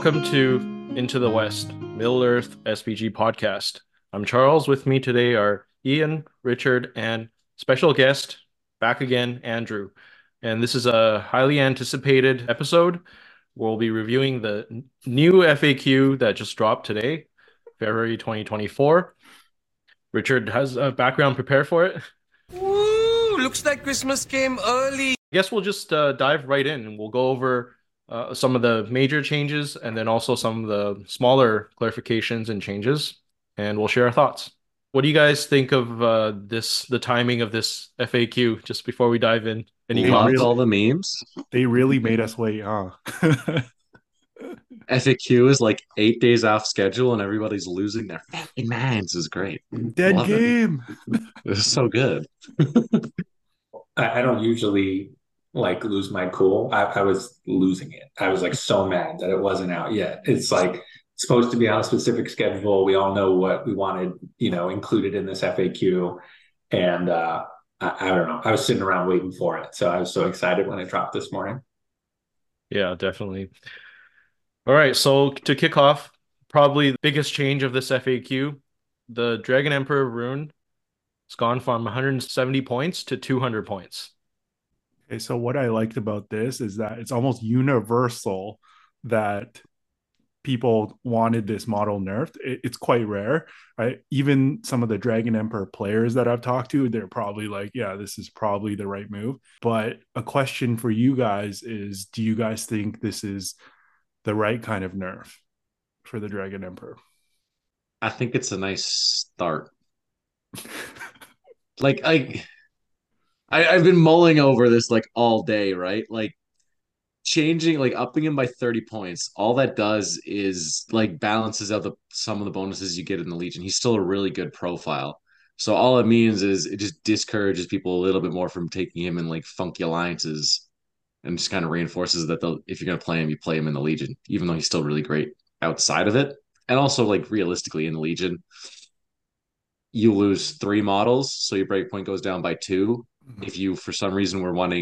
Welcome to Into the West, Middle Earth SPG podcast. I'm Charles. With me today are Ian, Richard, and special guest, back again, Andrew. And this is a highly anticipated episode. We'll be reviewing the new FAQ that just dropped today, February 2024. Richard has a background prepared for it. Woo! Looks like Christmas came early. I guess we'll just dive right in and we'll go over some of the major changes and then also some of the smaller clarifications and changes, and we'll share our thoughts. What do you guys think of the timing of this FAQ, just before we dive in? Any comments? All the memes. They really made us wait, huh? FAQ is like 8 days off schedule and everybody's losing their fucking minds. Is great. Dead Love game. It was so good. I don't usually like lose my cool. I was losing it. I was like so mad that it wasn't out yet. It's like supposed to be on a specific schedule. We all know what we wanted, included in this FAQ. And I don't know. I was sitting around waiting for it. So I was so excited when it dropped this morning. Yeah, definitely. All right, so to kick off, probably the biggest change of this FAQ, the Dragon Emperor rune, it's gone from 170 points to 200 points. Okay, so what I liked about this is that it's almost universal that people wanted this model nerfed. It's quite rare, right? Even some of the Dragon Emperor players that I've talked to, they're probably like, yeah, this is probably the right move. But a question for you guys is, do you guys think this is the right kind of nerf for the Dragon Emperor? I think it's a nice start. I've been mulling over this like all day, right? Like changing, like upping him by 30 points, all that does is like balances out some of the bonuses you get in the Legion. He's still a really good profile. So all it means is it just discourages people a little bit more from taking him in like funky alliances, and just kind of reinforces that if you're going to play him, you play him in the Legion, even though he's still really great outside of it. And also, like, realistically in the Legion, you lose 3 models, so your breakpoint goes down by 2. If you, for some reason,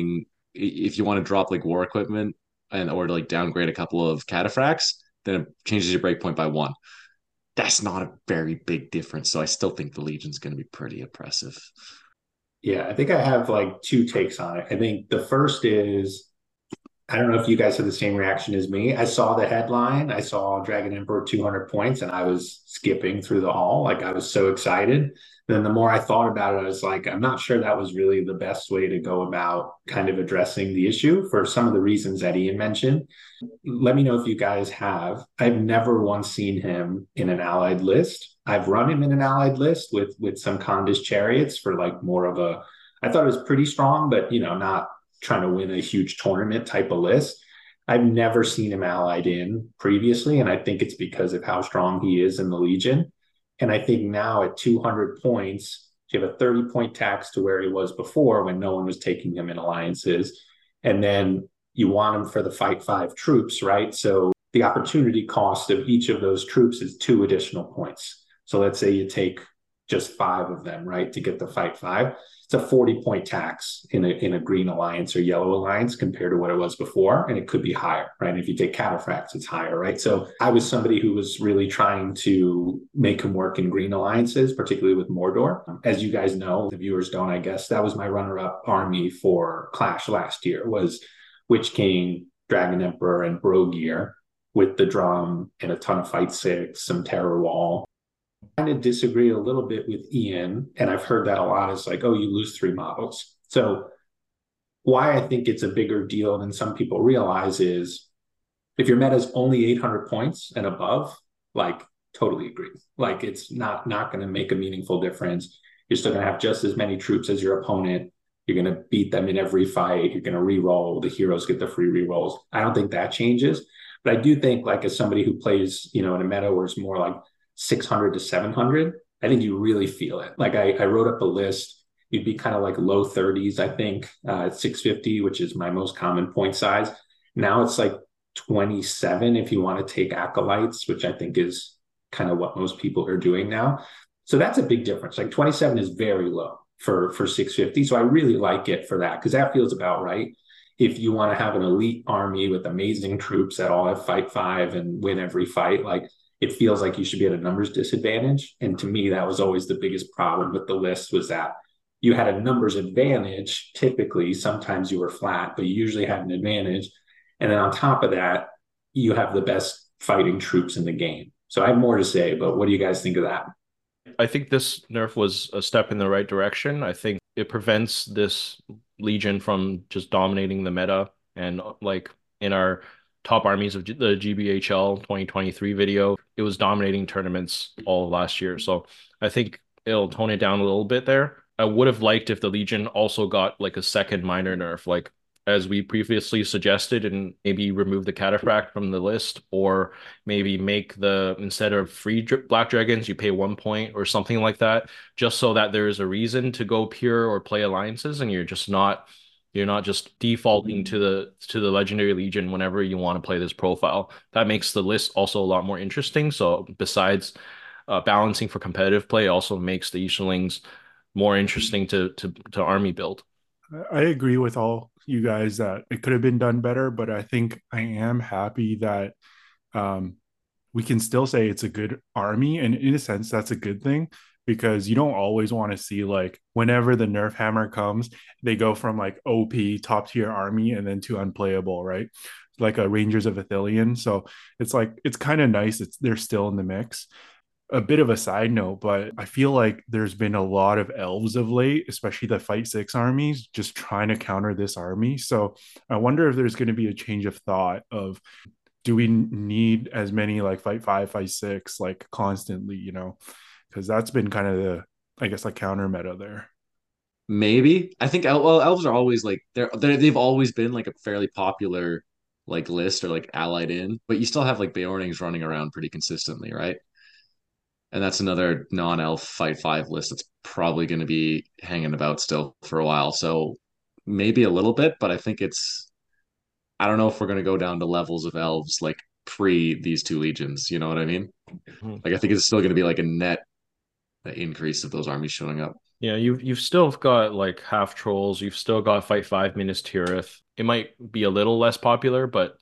if you want to drop like war equipment or to like downgrade a couple of cataphracts, then it changes your breakpoint by 1. That's not a very big difference. So I still think the Legion's going to be pretty oppressive. Yeah, I think I have like 2 takes on it. I think the first is, I don't know if you guys had the same reaction as me. I saw the headline. I saw Dragon Emperor 200 points, and I was skipping through the hall. Like, I was so excited. Then the more I thought about it, I was like, I'm not sure that was really the best way to go about kind of addressing the issue for some of the reasons that Ian mentioned. Let me know if you guys have. I've never once seen him in an allied list. I've run him in an allied list with some Khandish chariots for like more of a, I thought it was pretty strong, but not trying to win a huge tournament type of list. I've never seen him allied in previously, and I think it's because of how strong he is in the Legion. And I think now at 200 points, you have a 30-point tax to where he was before when no one was taking him in alliances. And then you want him for the Fight 5 troops, right? So the opportunity cost of each of those troops is 2 additional points. So let's say you take just 5 of them, right, to get the Fight 5. It's a 40-point tax in a green alliance or yellow alliance compared to what it was before, and it could be higher, right? If you take cataphracts, it's higher, right? So I was somebody who was really trying to make him work in green alliances, particularly with Mordor. As you guys know, the viewers don't, I guess, that was my runner-up army for Clash last year, was Witch King, Dragon Emperor, and Brogear with the drum and a ton of Fight 6, some Terror Wall. I kind of disagree a little bit with Ian, and I've heard that a lot. It's like, oh, you lose 3 models. So why I think it's a bigger deal than some people realize is if your meta is only 800 points and above, like, totally agree. Like, it's not going to make a meaningful difference. You're still going to have just as many troops as your opponent. You're going to beat them in every fight. You're going to re-roll. The heroes get the free re-rolls. I don't think that changes. But I do think, like, as somebody who plays, in a meta where it's more like 600 to 700, I think you really feel it. Like, I wrote up a list. You'd be kind of like low 30s, I think, at 650, which is my most common point size. Now it's like 27 if you want to take acolytes, which I think is kind of what most people are doing now. So that's a big difference. Like 27 is very low for 650. So I really like it for that, because that feels about right. if you want to have an elite army with amazing troops that all have fight five and win every fight, like it feels like you should be at a numbers disadvantage. And to me, that was always the biggest problem with the list, was that you had a numbers advantage. Typically, sometimes you were flat, but you usually had an advantage. And then on top of that, you have the best fighting troops in the game. So I have more to say, but what do you guys think of that? I think this nerf was a step in the right direction. I think it prevents this Legion from just dominating the meta. And like in our top armies of the GBHL 2023 video, it was dominating tournaments all of last year. So I think it'll tone it down a little bit there. I would have liked if the Legion also got like a second minor nerf, like as we previously suggested, and maybe remove the cataphract from the list, or maybe make the, instead of free black dragons, you pay 1 point or something like that, just so that there is a reason to go pure or play alliances, and you're not just defaulting to the legendary legion whenever you want to play this profile. That makes the list also a lot more interesting. So besides balancing for competitive play, also makes the Easterlings more interesting to army build. I agree with all you guys that it could have been done better, but I think I am happy that um, we can still say it's a good army. And in a sense, that's a good thing, because you don't always want to see, like, whenever the nerf hammer comes, they go from like OP top tier army and then to unplayable, right? Like a Rangers of Ithilien. So it's like, it's kind of nice. They're still in the mix. A bit of a side note, but I feel like there's been a lot of elves of late, especially the Fight Six armies, just trying to counter this army. So I wonder if there's going to be a change of thought of, do we need as many like Fight Five, Fight Six, like constantly, because that's been kind of the, I guess, like counter meta there. Maybe. I think elves are always like they've always been like a fairly popular like list or like allied in, but you still have like Beornings running around pretty consistently, right? And that's another non-elf fight five list that's probably going to be hanging about still for a while. So maybe a little bit, but I don't know if we're going to go down to levels of elves like pre these two legions. You know what I mean? Mhm. Like I think it's still going to be like a net increase of those armies showing up. Yeah, you've still got like half trolls. You've still got Fight Five Minas Tirith. It might be a little less popular, but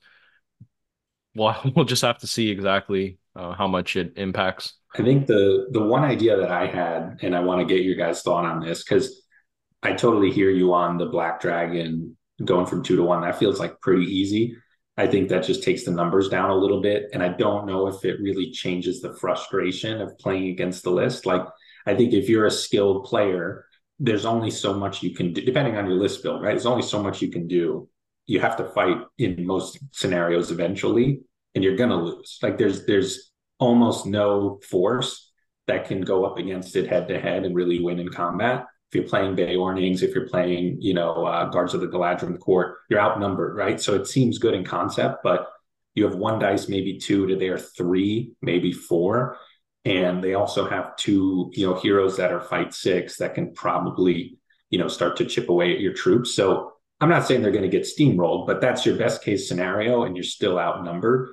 we'll just have to see exactly how much it impacts. I think the one idea that I had, and I want to get your guys' thought on this, because I totally hear you on the Black Dragon going from 2 to 1. That feels like pretty easy. I think that just takes the numbers down a little bit. And I don't know if it really changes the frustration of playing against the list. Like, I think if you're a skilled player, there's only so much you can do, depending on your list build, right? There's only so much you can do. You have to fight in most scenarios eventually, and you're gonna lose. Like there's almost no force that can go up against it head to head and really win in combat. If you're playing Beornings, if you're playing, Guards of the Galadrim Court, you're outnumbered, right? So it seems good in concept, but you have one dice, maybe two to their three, maybe four. And they also have two, heroes that are fight six that can probably, start to chip away at your troops. So I'm not saying they're going to get steamrolled, but that's your best case scenario and you're still outnumbered.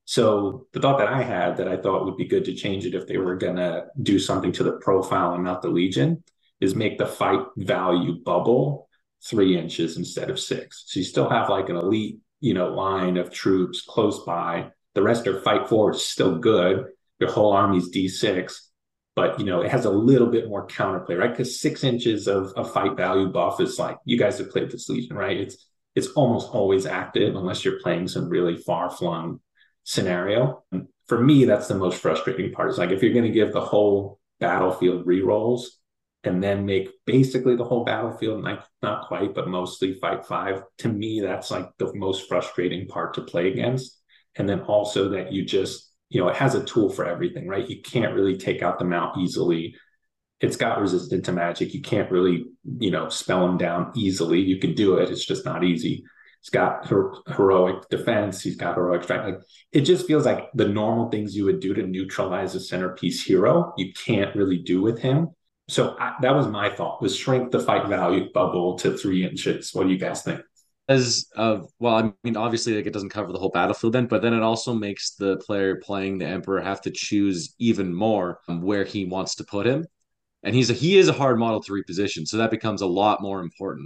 So the thought that I had that I thought would be good to change it if they were going to do something to the profile and not the Legion is make the fight value bubble 3 inches instead of six. So you still have like an elite, line of troops close by. The rest are fight forward, still good. Your whole army's D6, but it has a little bit more counterplay, right? Because 6 inches of a fight value buff is like, you guys have played this Legion, right? It's almost always active unless you're playing some really far-flung scenario. And for me, that's the most frustrating part. Is like if you're going to give the whole battlefield rerolls and then make basically the whole battlefield, not quite, but mostly fight five. To me, that's like the most frustrating part to play against. And then also that you just, it has a tool for everything, right? You can't really take out the mount easily. It's got resistant to magic. You can't really, spell them down easily. You can do it. It's just not easy. He's got heroic defense. He's got heroic strength. Like, it just feels like the normal things you would do to neutralize a centerpiece hero, you can't really do with him. So that was my thought, was shrink the fight value bubble to 3 inches. What do you guys think? As well, I mean, obviously, like it doesn't cover the whole battlefield then, but then it also makes the player playing the Emperor have to choose even more where he wants to put him. And he is a hard model to reposition, so that becomes a lot more important.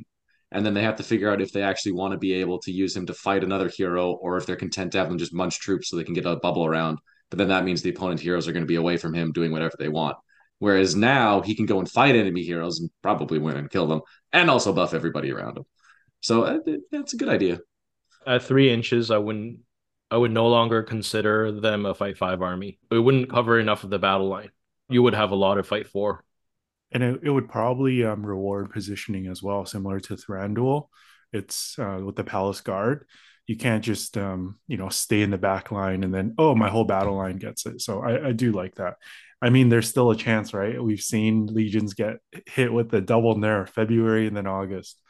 And then they have to figure out if they actually want to be able to use him to fight another hero, or if they're content to have him just munch troops so they can get a bubble around. But then that means the opponent heroes are going to be away from him doing whatever they want. Whereas now he can go and fight enemy heroes and probably win and kill them, and also buff everybody around him. So that's a good idea. At 3 inches, I would no longer consider them a fight 5 army. It wouldn't cover enough of the battle line. You would have a lot of fight 4. And it would probably reward positioning as well, similar to Thranduil. It's with the Palace Guard. You can't just stay in the back line and then, oh, my whole battle line gets it. So I do like that. I mean, there's still a chance, right? We've seen legions get hit with the double nerf, February and then August.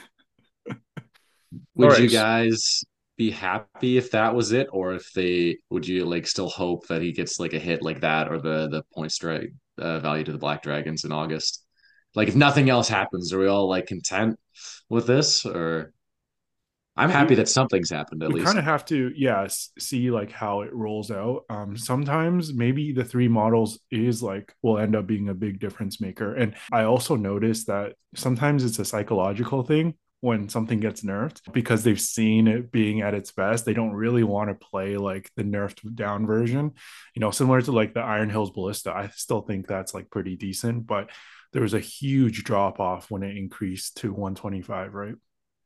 Would you guys be happy if that was it, or would you like still hope that he gets like a hit like that, or the point strike value to the Black Dragons in August? Like, if nothing else happens, are we all like content with this? Or I'm happy that something's happened at We least. kind of have to, see like how it rolls out. Sometimes maybe the 3 models is like will end up being a big difference maker. And I also noticed that sometimes it's a psychological thing when something gets nerfed because they've seen it being at its best. They don't really want to play like the nerfed down version, similar to like the Iron Hills Ballista. I still think that's like pretty decent, but there was a huge drop off when it increased to 125, right?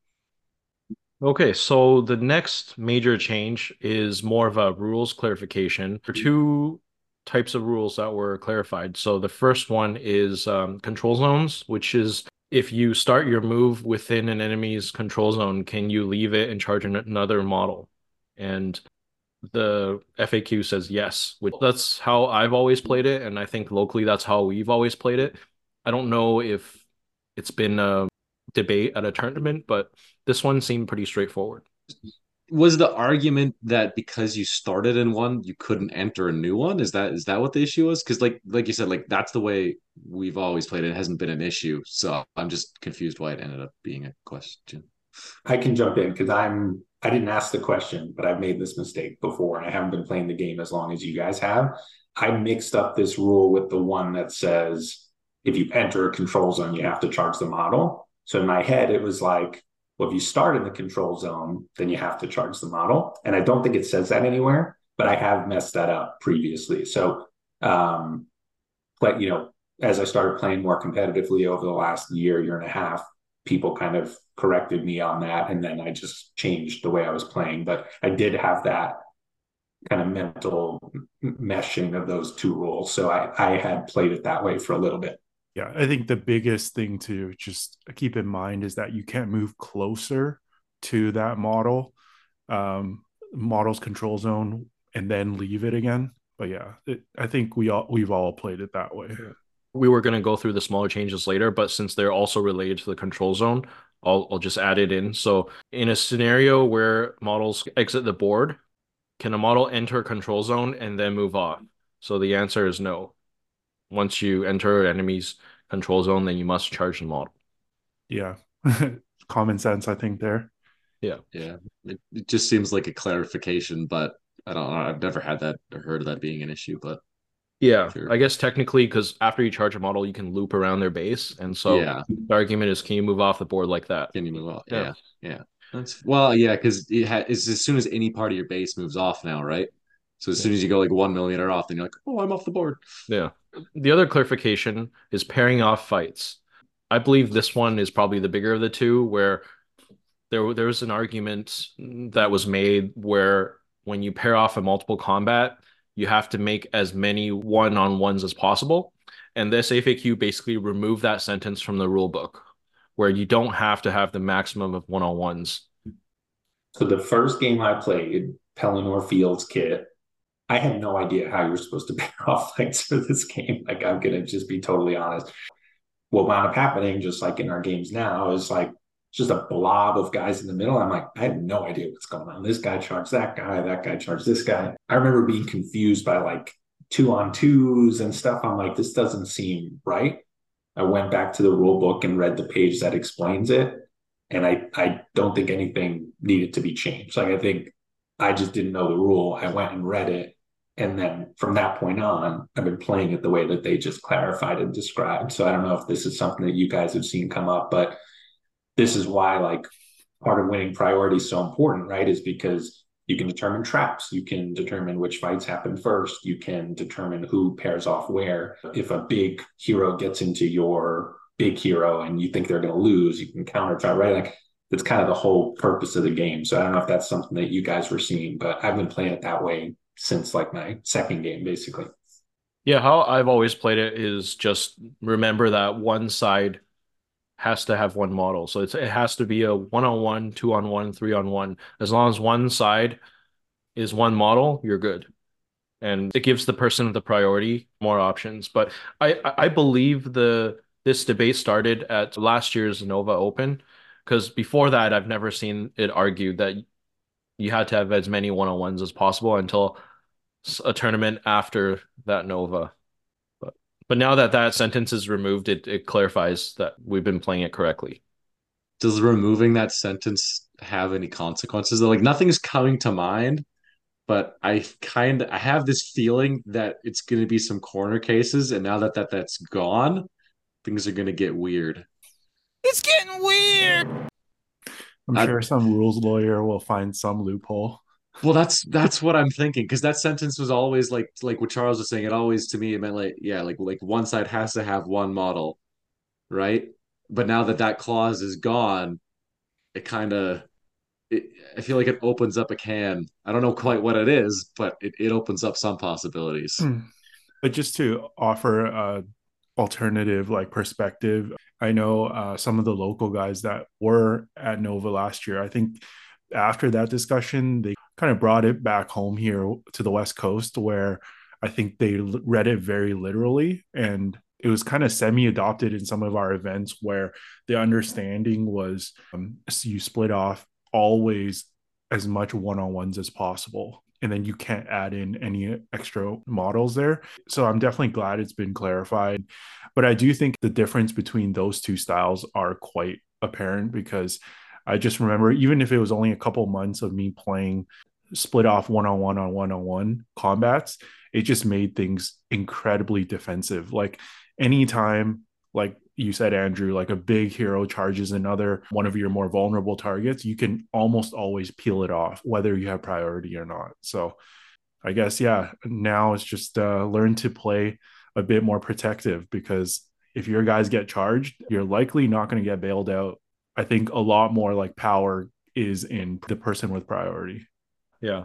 Okay, so the next major change is more of a rules clarification. There are 2 types of rules that were clarified. So the first one is control zones, which is if you start your move within an enemy's control zone, can you leave it and charge another model? And the FAQ says yes, which that's how I've always played it, and I think locally that's how we've always played it. I don't know if it's been a debate at a tournament, but this one seemed pretty straightforward. Was the argument that because you started in one, you couldn't enter a new one? Is that what the issue was? Because like you said, like that's the way we've always played it. It hasn't been an issue. So I'm just confused why it ended up being a question. I can jump in because I didn't ask the question, but I've made this mistake before and I haven't been playing the game as long as you guys have. I mixed up this rule with the one that says if you enter a control zone, you have to charge the model. So in my head, it was like, well, if you start in the control zone, then you have to charge the model. And I don't think it says that anywhere, but I have messed that up previously. So, but as I started playing more competitively over the last year and a half, people kind of corrected me on that. And then I just changed the way I was playing. But I did have that kind of mental meshing of those 2 rules. So I had played it that way for a little bit. Yeah, I think the biggest thing to just keep in mind is that you can't move closer to that model's control zone and then leave it again. But yeah, I think we've all played it that way. We were going to go through the smaller changes later, but since they're also related to the control zone, I'll just add it in. So in a scenario where models exit the board, can a model enter a control zone and then move off? So the answer is no. Once you enter an enemy's control zone, then you must charge the model. Yeah. Common sense, I think, there. Yeah. It just seems like a clarification, but I don't know. I've never had that or heard of that being an issue, but yeah, sure. I guess technically, because after you charge a model, you can loop around their base, and so the argument is, can you move off the board like that? Can you move off? Yeah. Because it's as soon as any part of your base moves off now, right? So as soon as you go like 1 millimeter off, then you're like, oh, I'm off the board. Yeah. The other clarification is pairing off fights. I believe this one is probably the bigger of the 2, where there was an argument that was made where when you pair off a multiple combat, you have to make as many one-on-ones as possible. And this FAQ basically removed that sentence from the rule book, where you don't have to have the maximum of one-on-ones. So the first game I played, Pelennor Fields kit, I had no idea how you're supposed to pair off fights for this game. Like, I'm going to just be totally honest. What wound up happening, just like in our games now, is like just a blob of guys in the middle. I'm like, I have no idea what's going on. This guy charged that guy charged this guy. I remember being confused by like 2-on-2s and stuff. I'm like, this doesn't seem right. I went back to the rule book and read the page that explains it. And I don't think anything needed to be changed. Like, I think I just didn't know the rule. I went and read it. And then from that point on, I've been playing it the way that they just clarified and described. So I don't know if this is something that you guys have seen come up, but this is why like part of winning priority is so important, right? Is because you can determine traps, you can determine which fights happen first, you can determine who pairs off where. If a big hero gets into your big hero and you think they're going to lose, you can counter trap, right? Like that's kind of the whole purpose of the game. So I don't know if that's something that you guys were seeing, but I've been playing it that way since like my second game, basically. Yeah, how I've always played it is just remember that one side has to have one model. So it has to be a 1-on-1, 2-on-1, 3-on-1. As long as one side is one model, you're good. And it gives the person the priority more options. But I believe this debate started at last year's Nova Open, because before that I've never seen it argued that you had to have as many 1-on-1s as possible until a tournament after that Nova. But now that that sentence is removed, it clarifies that we've been playing it correctly. Does removing that sentence have any consequences? Like nothing's coming to mind, but I have this feeling that it's going to be some corner cases, and now that's gone, things are going to get weird. It's getting weird. I'm sure some rules lawyer will find some loophole. Well, that's what I'm thinking, because that sentence was always like what Charles was saying. It always to me it meant like yeah, like one side has to have one model, right? But now that that clause is gone, it kind of I feel like it opens up a can. I don't know quite what it is, but it opens up some possibilities. But just to offer a alternative like perspective, I know some of the local guys that were at Nova last year. I think after that discussion, they kind of brought it back home here to the West Coast, where I think they read it very literally, and it was kind of semi-adopted in some of our events where the understanding was you split off always as much one-on-ones as possible, and then you can't add in any extra models there. So I'm definitely glad it's been clarified. But I do think the difference between those two styles are quite apparent, because I just remember, even if it was only a couple months of me playing split off one-on-one combats, it just made things incredibly defensive. Like anytime, like you said, Andrew, like a big hero charges another one of your more vulnerable targets, you can almost always peel it off, whether you have priority or not. So I guess, yeah, now it's just learn to play a bit more protective, because if your guys get charged, you're likely not going to get bailed out. I think a lot more like power is in the person with priority. Yeah.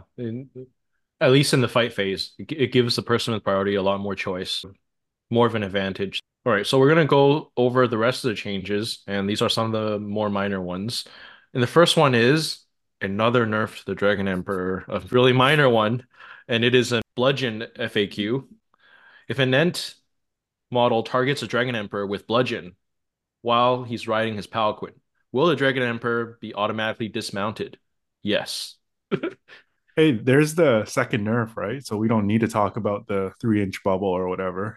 At least in the fight phase, it gives the person with priority a lot more choice, more of an advantage. All right, so we're going to go over the rest of the changes, and these are some of the more minor ones. And the first one is another nerf to the Dragon Emperor, a really minor one, and it is a bludgeon FAQ. If an Ent model targets a Dragon Emperor with bludgeon while he's riding his Palanquin, will the Dragon Emperor be automatically dismounted? Yes. Hey, there's the second nerf, right? So we don't need to talk about the 3-inch bubble or whatever.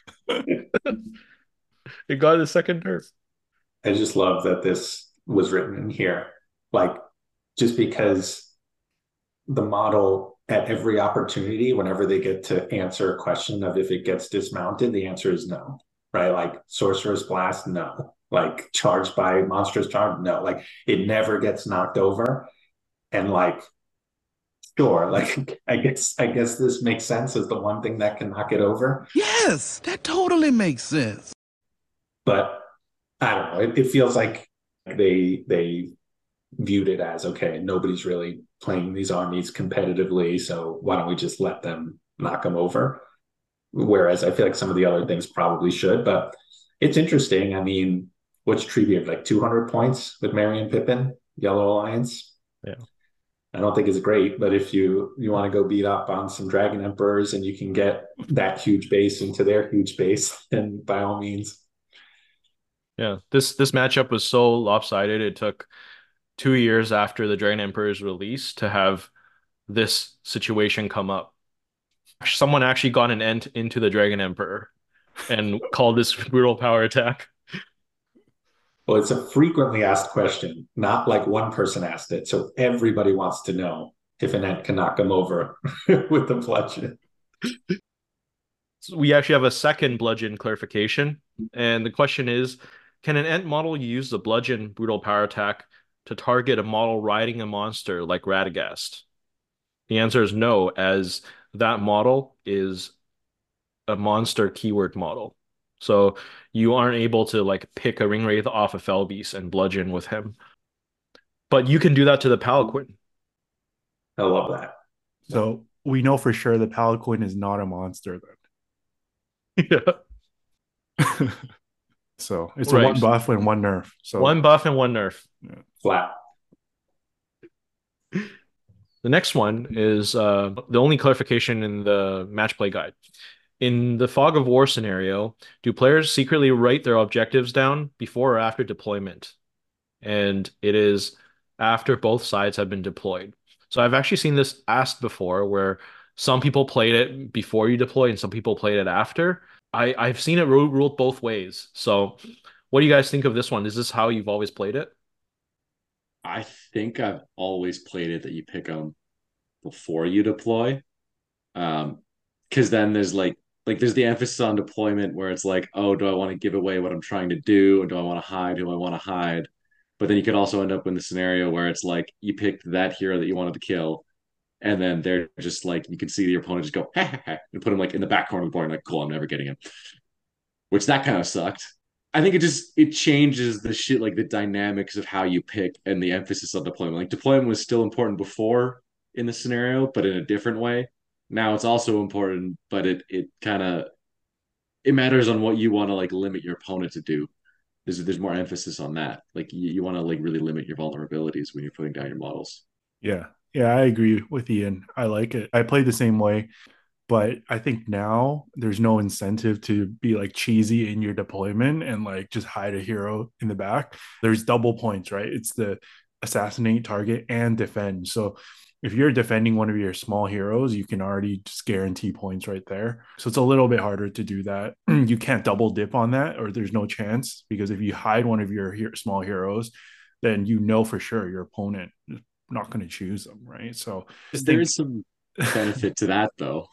It got a second nerf. I just love that this was written in here. Like, just because the model at every opportunity, whenever they get to answer a question of if it gets dismounted, the answer is no, right? Like Sorcerer's Blast, no. Like charged by Monstrous Charm, no. Like it never gets knocked over. And like, sure, like I guess this makes sense as the one thing that can knock it over. Yes, that totally makes sense. But I don't know. It feels like they viewed it as okay, nobody's really playing these armies competitively, so why don't we just let them knock them over? Whereas I feel like some of the other things probably should, but it's interesting. I mean, what's Treebeard, like 200 points with Merry & Pippin, Yellow Alliance? Yeah. I don't think it's great, but if you want to go beat up on some Dragon Emperors and you can get that huge base into their huge base, then by all means. Yeah, this matchup was so lopsided. It took 2 years after the Dragon Emperor's release to have this situation come up. Someone actually got an Ent into the Dragon Emperor and called this brutal power attack. Well, it's a frequently asked question, not like one person asked it. So everybody wants to know if an Ent can knock them over with the bludgeon. So we actually have a second bludgeon clarification. And the question is, Can an Ent model use the bludgeon brutal power attack to target a model riding a monster like Radagast? The answer is no, as that model is a monster keyword model. So you aren't able to like pick a Ringwraith off a Felbeast and bludgeon with him. But you can do that to the Palaquin. I love that. So we know for sure the Palaquin is not a monster Yeah. then. So it's a Right. one buff and one nerf. So One buff and one nerf. Flat. The next one is the only clarification in the match play guide. In the Fog of War scenario, do players secretly write their objectives down before or after deployment? And it is after both sides have been deployed. So I've actually seen this asked before where some people played it before you deploy and some people played it after. I've seen it ruled both ways. So what do you guys think of this one? Is this how you've always played it? I think I've always played it that you pick them before you deploy. Because then there's like there's the emphasis on deployment where it's like, oh, do I want to give away what I'm trying to do? Or do I want to hide who I want to hide? But then you could also end up in the scenario where it's like you picked that hero that you wanted to kill, and then they're just like you can see your opponent just go ha, ha, ha, and put him like in the back corner of the board, and like, cool, I'm never getting him. Which that kind of sucked. I think it changes the shit like the dynamics of how you pick and the emphasis on deployment. Like deployment was still important before in the scenario, but in a different way. Now it's also important, but it kind of it matters on what you want to like limit your opponent to do. There's more emphasis on that. Like you want to like really limit your vulnerabilities when you're putting down your models. yeah. Yeah, I agree with Ian. I like it. I played the same way, but I think now there's no incentive to be like cheesy in your deployment and like just hide a hero in the back. There's double points, right? It's the assassinate, target, and defend. So if you're defending one of your small heroes, you can already just guarantee points right there. So it's a little bit harder to do that. You can't double dip on that, or there's no chance because if you hide one of your small heroes, then you know for sure your opponent is not going to choose them, right? So There is some benefit to that though.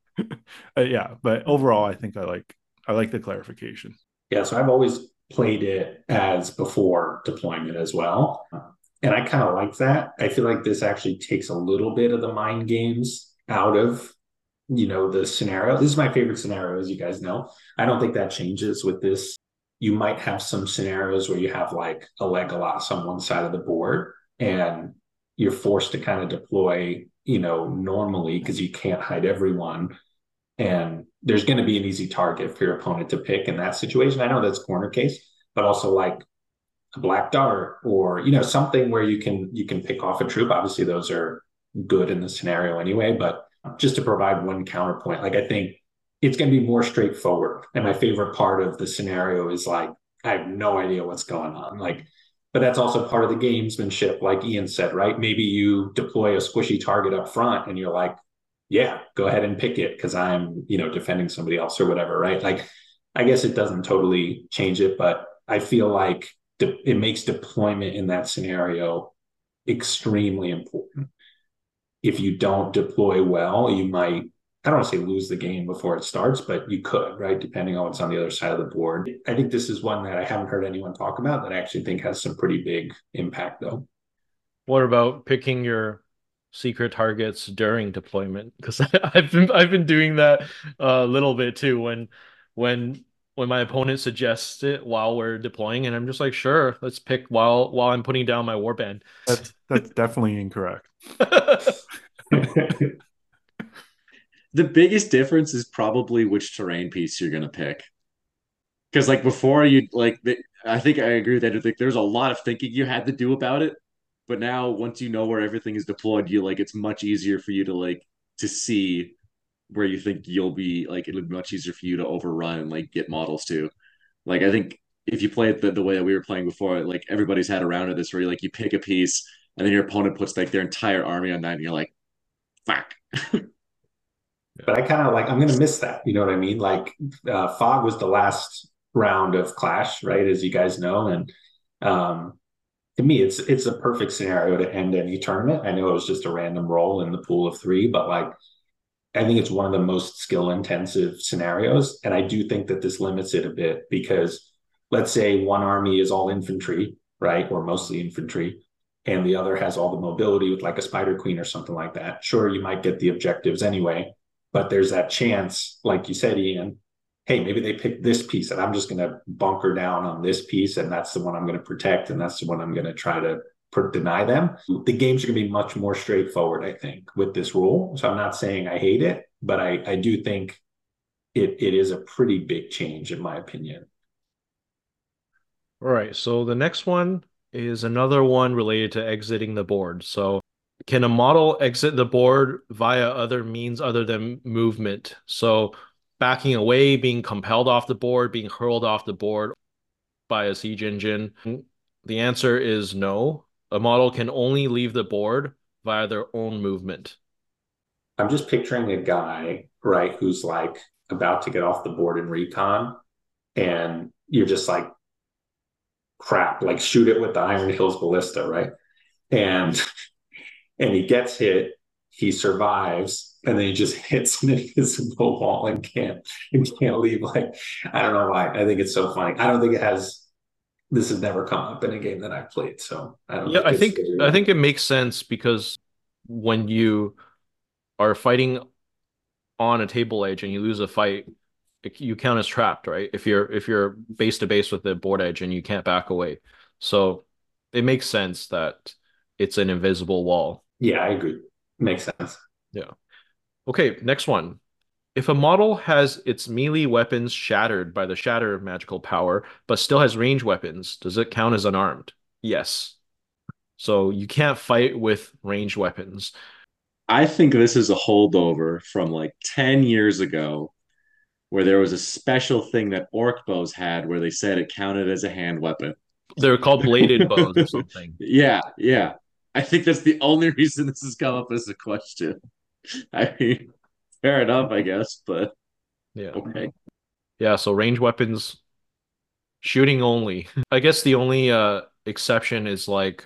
yeah, but overall, I think I like the clarification. Yeah, so I've always played it as before deployment as well. And I kind of like that. I feel like this actually takes a little bit of the mind games out of, the scenario. This is my favorite scenario, as you guys know. I don't think that changes with this. You might have some scenarios where you have like a Legolas on one side of the board and you're forced to kind of deploy, normally because you can't hide everyone. And there's going to be an easy target for your opponent to pick in that situation. I know that's corner case, but also like a Black Dart or something where you can pick off a troop. Obviously, those are good in the scenario anyway. But just to provide one counterpoint, like I think it's going to be more straightforward. And my favorite part of the scenario is like I have no idea what's going on. Like, but that's also part of the gamesmanship, like Ian said, right? Maybe you deploy a squishy target up front, and you're like, yeah, go ahead and pick it because I'm, defending somebody else or whatever, right? Like, I guess it doesn't totally change it, but I feel like it makes deployment in that scenario extremely important. If you don't deploy well, you might, I don't want to say lose the game before it starts, but you could, right? Depending on what's on the other side of the board. I think this is one that I haven't heard anyone talk about that I actually think has some pretty big impact, though. What about picking your secret targets during deployment? Because I've been doing that a little bit too when my opponent suggests it while we're deploying, and I'm just like, sure, let's pick while I'm putting down my warband. That's definitely incorrect. The biggest difference is probably which terrain piece you're gonna pick. Because like before you like I think I agree with that. I think there's a lot of thinking you had to do about it. But now once you know where everything is deployed, you like it's much easier for you to like to see where you think you'll be like it'll be much easier for you to overrun and like get models too. Like I think if you play it the way that we were playing before, like everybody's had around it this where you like you pick a piece and then your opponent puts like their entire army on that and you're like, fuck. But I kind of like, I'm going to miss that. You know what I mean? Like, Fog was the last round of Clash, right? As you guys know. And to me, it's a perfect scenario to end any tournament. I know it was just a random roll in the pool of three, but like, I think it's one of the most skill intensive scenarios. And I do think that this limits it a bit because let's say one army is all infantry, right? Or mostly infantry, and the other has all the mobility with like a Spider Queen or something like that. Sure, you might get the objectives anyway, but there's that chance, like you said, Ian, hey, maybe they picked this piece and I'm just going to bunker down on this piece and that's the one I'm going to protect and that's the one I'm going to try to deny them. The games are going to be much more straightforward, I think, with this rule. So I'm not saying I hate it, but I do think it is a pretty big change in my opinion. All right, so the next one is another one related to exiting the board. So can a model exit the board via other means other than movement? So backing away, being compelled off the board, being hurled off the board by a siege engine? The answer is no. A model can only leave the board via their own movement. I'm just picturing a guy, right, who's like about to get off the board in recon, and you're just like, crap, like shoot it with the Iron Hills ballista, right? And he gets hit, he survives, and then he just hits an invisible wall and can't leave. Like, I don't know why. I think it's so funny. I don't think it has. This has never come up in a game that I've played, so I don't Yeah, think I it's think I think it makes sense because when you are fighting on a table edge and you lose a fight, you count as trapped, right? If you're base to base with the board edge and you can't back away. So it makes sense that it's an invisible wall. Yeah, I agree. Makes sense. Yeah. Okay, next one. If a model has its melee weapons shattered by the shatter magical power, but still has range weapons, does it count as unarmed? Yes. So you can't fight with ranged weapons. I think this is a holdover from like 10 years ago where there was a special thing that orc bows had where they said it counted as a hand weapon. They're called bladed bows or something. Yeah, yeah. I think that's the only reason this has come up as a question. I mean, fair enough, I guess, but Yeah. okay. Yeah, so range weapons, shooting only. I guess the only exception is like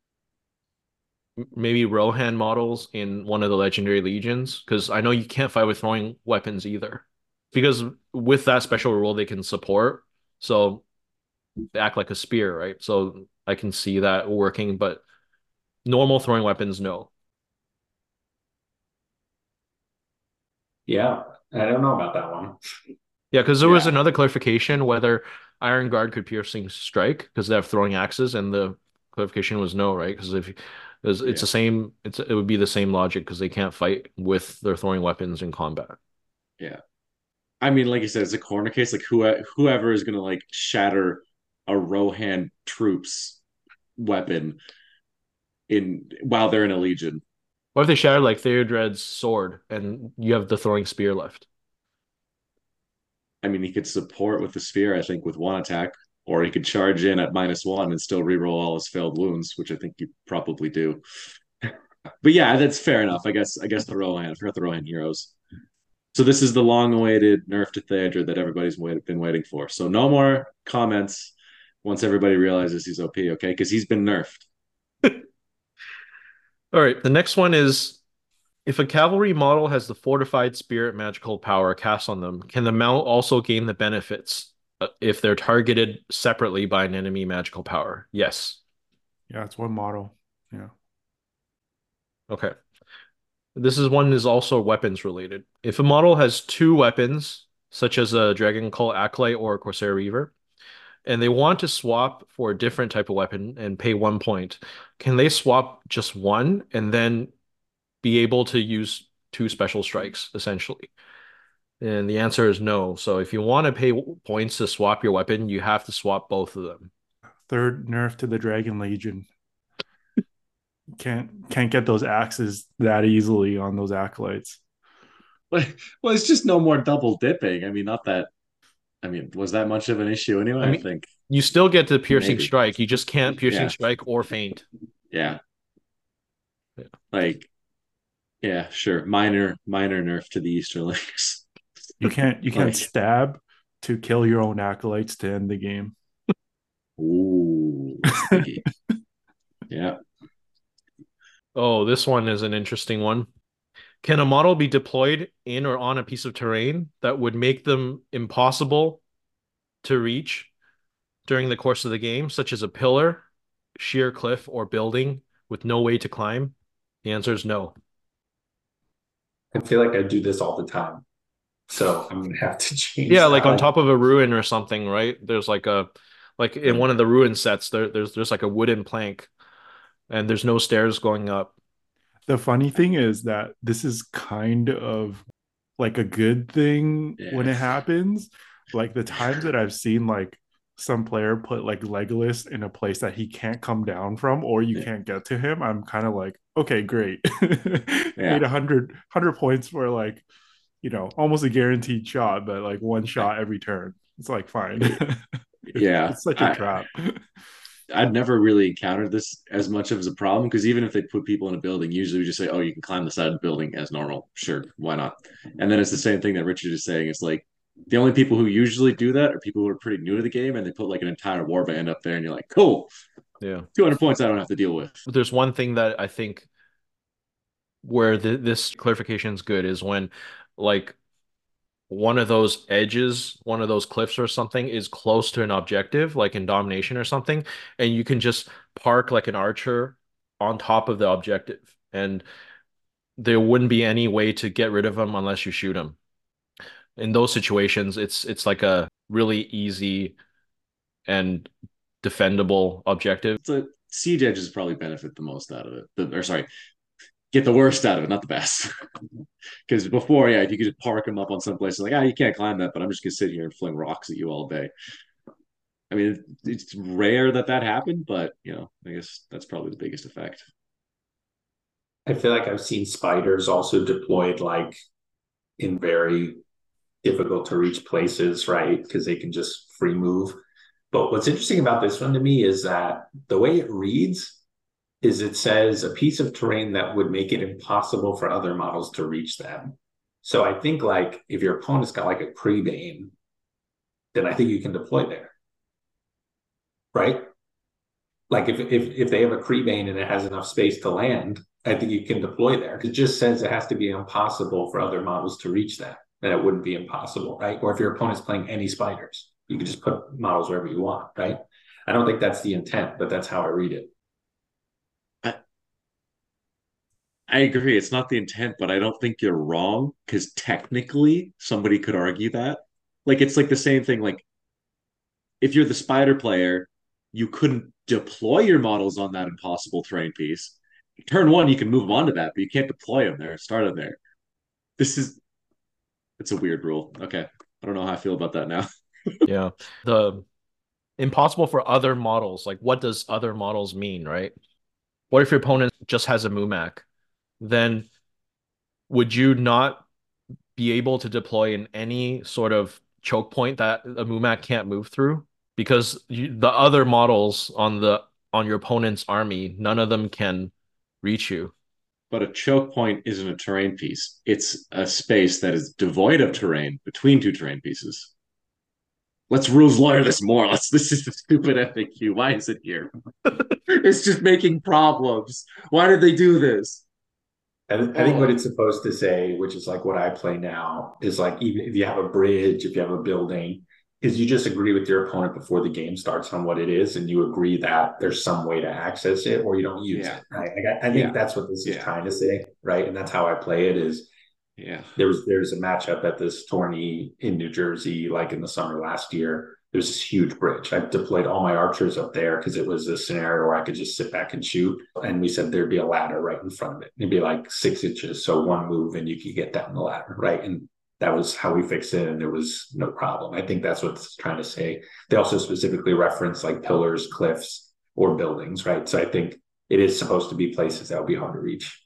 maybe Rohan models in one of the legendary legions, because I know you can't fight with throwing weapons either. Because with that special rule they can support, so they act like a spear, right? So I can see that working, but normal throwing weapons, no. Yeah, I don't know about that one. Yeah, because there was Yeah, another clarification whether Iron Guard could piercing strike because they have throwing axes, and the clarification was no, right? Because if it's yeah, the same, it would be the same logic because they can't fight with their throwing weapons in combat. yeah. I mean, like you said, it's a corner case. Like whoever is gonna like shatter a Rohan troops weapon in while they're in a legion. What if they shatter like Theodred's sword and you have the throwing spear left? I mean, he could support with the sphere, I think, with one attack, or he could charge in at -1 and still reroll all his failed wounds, which I think you probably do. But yeah, that's fair enough. I guess the Rohan. I forgot the Rohan heroes. So this is the long-awaited nerf to Theodred that everybody's been waiting for. So no more comments once everybody realizes he's OP, okay? Because he's been nerfed. All right, the next one is if a cavalry model has the fortified spirit magical power cast on them, can the mount also gain the benefits if they're targeted separately by an enemy magical power? Yes. Yeah, it's one model. Yeah. Okay. This is one is also weapons related. If a model has two weapons, such as a Dragon Cult Acolyte or a Corsair Reaver, and they want to swap for a different type of weapon and pay 1 point, can they swap just one and then be able to use two special strikes, essentially? And the answer is no. So if you want to pay points to swap your weapon, you have to swap both of them. Third nerf to the Dragon Legion. Can't get those axes that easily on those acolytes. Well, it's just no more double dipping. I mean, not that. I mean, was that much of an issue anyway? I I mean, think you still get the piercing maybe. strike. You just can't piercing Yeah, strike or feint. yeah. Yeah. Like, yeah, sure. Minor nerf to the Easterlings. You can't Like, stab to kill your own acolytes to end the game. ooh, sticky. Yeah. Oh, this one is an interesting one. Can a model be deployed in or on a piece of terrain that would make them impossible to reach during the course of the game, such as a pillar, sheer cliff, or building with no way to climb? The answer is no. I feel like I do this all the time. So I'm gonna have to change Yeah, like that. on top of a ruin or something, right? There's like in one of the ruin sets, there's like a wooden plank and there's no stairs going up. The funny thing is that this is kind of like a good thing when Yeah. it happens. Like the times that I've seen like some player put like Legolas in a place that he can't come down from or you Yeah. can't get to him, I'm kind of like, okay, great. Yeah. Made 100 points for like, almost a guaranteed shot, but like one I, shot every turn. It's like fine. yeah. It's such a trap. I'd never really encountered this as much of as a problem because even if they put people in a building, usually we just say, "Oh, you can climb the side of the building as normal." Sure, why not? And then it's the same thing that Richard is saying. It's like the only people who usually do that are people who are pretty new to the game, and they put like an entire warband up there, and you're like, "Cool, Yeah. 200 points I don't have to deal with." There's one thing that I think where this clarification is good is when like one of those edges, one of those cliffs or something is close to an objective, like in domination or something, and you can just park like an archer on top of the objective, and there wouldn't be any way to get rid of them unless you shoot them. In those situations, it's like a really easy and defendable objective. So siege edges probably benefit the most out of it. Or sorry, get the worst out of it, not the best. Because before, yeah, if you could just park them up on some places, like, you can't climb that, but I'm just gonna sit here and fling rocks at you all day. I mean, it's rare that happened, but I guess that's probably the biggest effect. I feel like I've seen spiders also deployed like in very difficult to reach places, right? Because they can just free move. But what's interesting about this one to me is that the way it reads is it says a piece of terrain that would make it impossible for other models to reach them. So I think like if your opponent's got like a Creebane, then I think you can deploy there. Right? Like if they have a Creebane and it has enough space to land, I think you can deploy there. It just says it has to be impossible for other models to reach that. Then it wouldn't be impossible, right? Or if your opponent's playing any spiders, you can just put models wherever you want, right? I don't think that's the intent, but that's how I read it. I agree. It's not the intent, but I don't think you're wrong because technically somebody could argue that. Like it's like the same thing. Like if you're the spider player, you couldn't deploy your models on that impossible terrain piece. Turn one, you can move on to that, but you can't deploy them there, start them there. It's a weird rule. Okay. I don't know how I feel about that now. Yeah. The impossible for other models, like what does other models mean, right? What if your opponent just has a Mumak? Then would you not be able to deploy in any sort of choke point that a Mumak can't move through? Because the other models on your opponent's army, none of them can reach you. But a choke point isn't a terrain piece. It's a space that is devoid of terrain between two terrain pieces. Let's rules lawyer this more. This is the stupid FAQ. Why is it here? It's just making problems. Why did they do this? I think what it's supposed to say, which is like what I play now, is like even if you have a bridge, if you have a building, is you just agree with your opponent before the game starts on what it is, and you agree that there's some way to access it, or you don't use it. Right? Like I think that's what this is trying to say, right? And that's how I play it. Is there's a matchup at this tourney in New Jersey, like in the summer last year. There's this huge bridge. I deployed all my archers up there because it was a scenario where I could just sit back and shoot. And we said there'd be a ladder right in front of it. It'd be like 6 inches. So one move and you could get down the ladder, right? And that was how we fixed it. And there was no problem. I think that's what it's trying to say. They also specifically reference like pillars, cliffs, or buildings, right? So I think it is supposed to be places that would be hard to reach.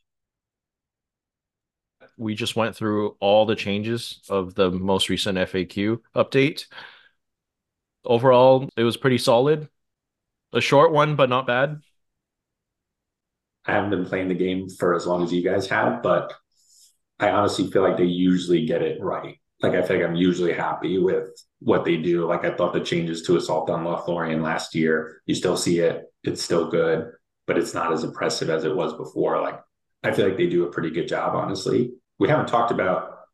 We just went through all the changes of the most recent FAQ update. Overall, it was pretty solid. A short one, but not bad. I haven't been playing the game for as long as you guys have, but I honestly feel like they usually get it right. Like I feel like I'm usually happy with what they do. Like I thought the changes to Assault on Lothlorien last year, you still see it. It's still good, but it's not as impressive as it was before. Like I feel like they do a pretty good job, honestly. We haven't talked about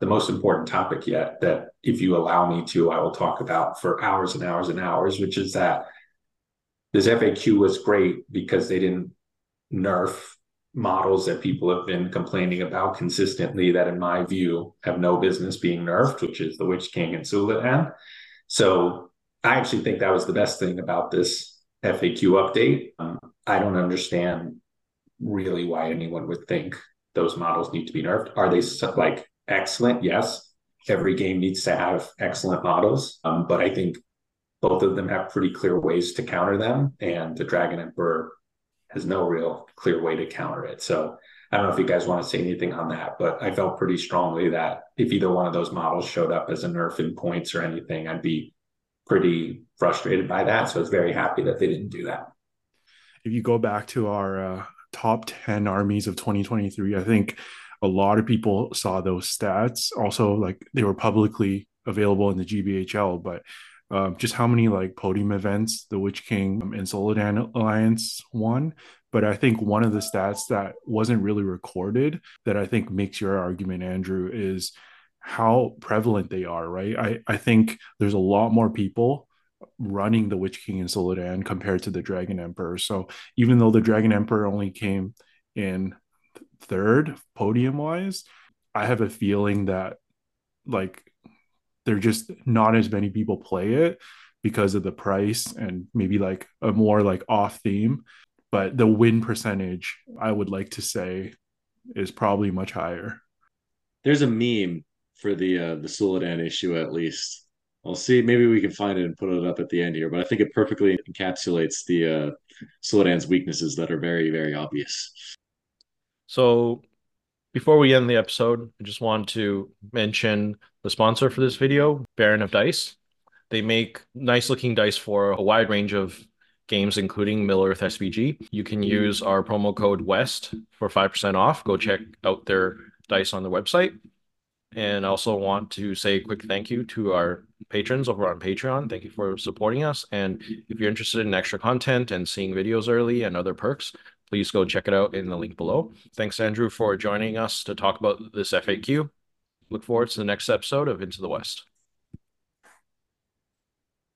the most important topic yet that if you allow me to, I will talk about for hours and hours and hours, which is that this FAQ was great because they didn't nerf models that people have been complaining about consistently that, in my view, have no business being nerfed, which is the Witch King and Suladan. So I actually think that was the best thing about this FAQ update. I don't understand really why anyone would think those models need to be nerfed. Are they like excellent? Yes. Every game needs to have excellent models. But I think both of them have pretty clear ways to counter them. And the Dragon Emperor has no real clear way to counter it. So I don't know if you guys want to say anything on that, but I felt pretty strongly that if either one of those models showed up as a nerf in points or anything, I'd be pretty frustrated by that. So I was very happy that they didn't do that. If you go back to our top 10 armies of 2023, I think a lot of people saw those stats. Also, like they were publicly available in the GBHL, but just how many like podium events the Witch King and Solodan Alliance won. But I think one of the stats that wasn't really recorded that I think makes your argument, Andrew, is how prevalent they are, right? I think there's a lot more people running the Witch King and Solodan compared to the Dragon Emperor. So even though the Dragon Emperor only came in third podium wise, I have a feeling that like they're just not as many people play it because of the price and maybe like a more like off theme. But the win percentage, I would like to say, is probably much higher. There's a meme for the Suladan issue at least. I'll see. Maybe we can find it and put it up at the end here. But I think it perfectly encapsulates the Suladan's weaknesses that are very, very obvious. So before we end the episode, I just want to mention the sponsor for this video, Baron of Dice. They make nice looking dice for a wide range of games, including Middle-earth SPG. You can use our promo code WEST for 5% off. Go check out their dice on the website. And I also want to say a quick thank you to our patrons over on Patreon. Thank you for supporting us. And if you're interested in extra content and seeing videos early and other perks, please go check it out in the link below. Thanks, Andrew, for joining us to talk about this FAQ. Look forward to the next episode of Into the West.